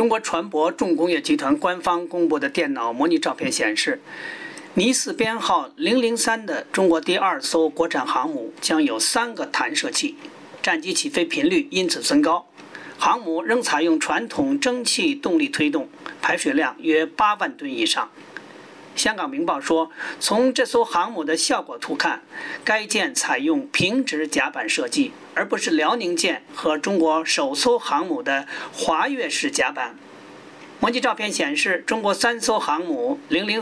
中国船舶重工业集团官方公布的电脑模拟照片显示，尼斯编号003的中国第2艘国产航母将有3个弹射器，战机起飞频率因此增高。航母仍采用传统蒸汽动力推动，排水量约8万吨以上。香港明报说，从这艘航母的效果图看，该舰采用平直甲板设计，而不是辽宁舰和中国首艘航母的滑跃式甲板。模拟照片显示，中国3艘航母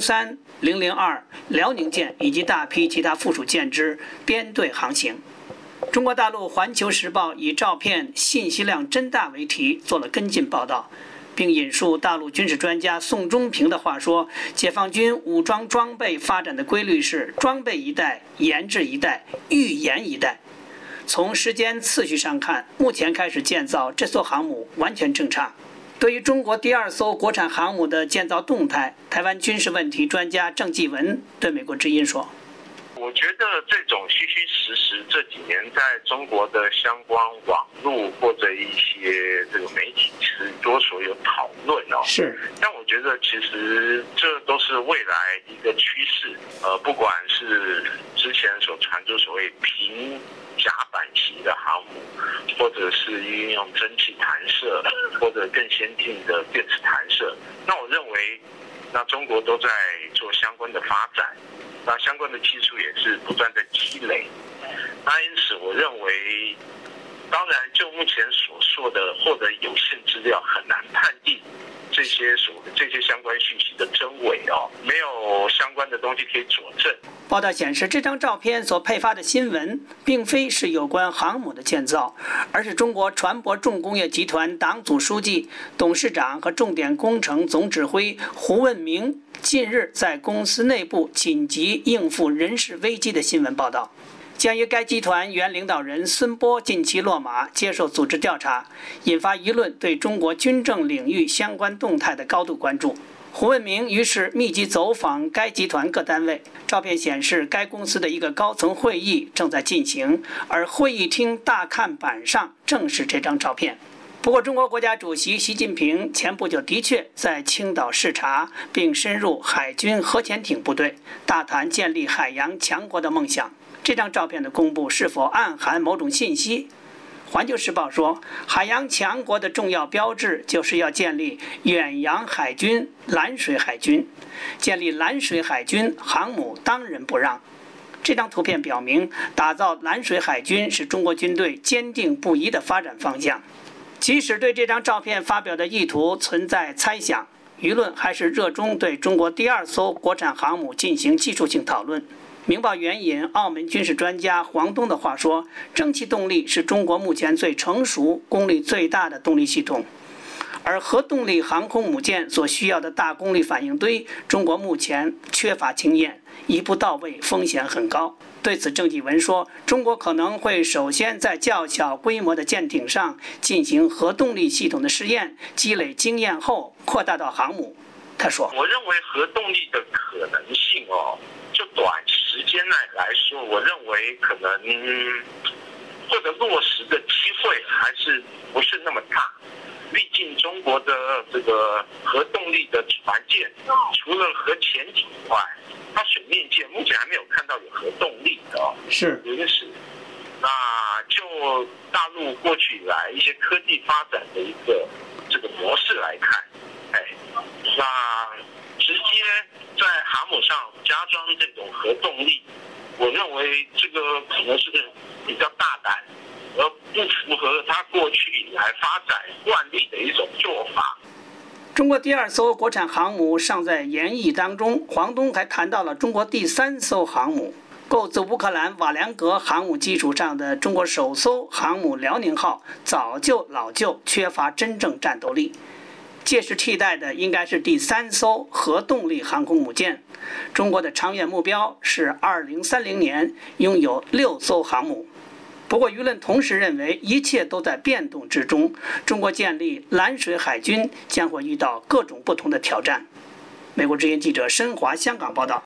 003、002、辽宁舰以及大批其他附属舰只编队航行。中国大陆《环球时报》以照片信息量真大为题做了跟进报道，并引述大陆军事专家宋忠平的话说，解放军武装装备发展的规律是装备一代，研制一代，预研一代。从时间次序上看，目前开始建造这艘航母完全正常。对于中国第2艘国产航母的建造动态，台湾军事问题专家郑继文对美国之音说， 我觉得这种虚虚实实，这几年在中国的相关网络或者一些这个媒体其实多所有讨论哦。 是。 但我觉得其实这都是未来一个趋势，不管是之前所传出所谓平甲板型的航母，或者是运用蒸汽弹射，或者更先进的电磁弹射，那我认为，那中国都在做相关的发展。那相关的技术也是不断的积累，那因此我认为，当然就目前所说的获得有限资料，很难判定这些相关讯息的真伪哦，没有相关的东西可以佐证。 报道显示，这张照片所配发的新闻，并非是有关航母的建造，而是中国船舶重工业集团党组书记、董事长和重点工程总指挥胡问明近日在公司内部紧急应付人事危机的新闻报道。鉴于该集团原领导人孙波近期落马接受组织调查，引发舆论对中国军政领域相关动态的高度关注。胡问明于是密集走访该集团各单位。照片显示，该公司的一个高层会议正在进行，而会议厅大看板上正是这张照片。不过，中国国家主席习近平前不久的确在青岛视察，并深入海军核潜艇部队，大谈建立海洋强国的梦想。这张照片的公布是否暗含某种信息？环球时报说，海洋强国的重要标志就是要建立远洋海军、蓝水海军。建立蓝水海军，航母当仁不让。这张图片表明，打造蓝水海军是中国军队坚定不移的发展方向。即使对这张照片发表的意图存在猜想，舆论还是热衷对中国第2艘国产航母进行技术性讨论。明报援引澳门军事专家黄东的话说，蒸汽动力是中国目前最成熟、功率最大的动力系统，而核动力航空母舰所需要的大功率反应堆，中国目前缺乏经验，一步到位风险很高。对此，郑继文说，中国可能会首先在较小规模的舰艇上进行核动力系统的试验，积累经验后扩大到航母。他说， 我认为核动力的可能性就短时间内来说，我认为可能或者落实的机会还是不是那么大。毕竟中国的这个核动力的船舰，除了核潜艇以外，它水面舰目前还没有看到有核动力的是因此，那就大陆过去以来一些科技发展的一个这个模式来看，那直接在航母上加装这种核动力，我认为这个可能是比较大胆，而不符合它过去以来发展惯例的一种做法。 中国第2艘国产航母尚在研议当中。黄东还谈到了中国第3艘航母，构自乌克兰瓦良格航母基础上的中国首艘航母辽宁号早就老旧，缺乏真正战斗力。届时替代的应该是第3艘核动力航空母舰。中国的长远目标是2030年拥有6艘航母。不过舆论同时认为，一切都在变动之中，中国建立蓝水海军将会遇到各种不同的挑战。美国之音记者申华香港报道。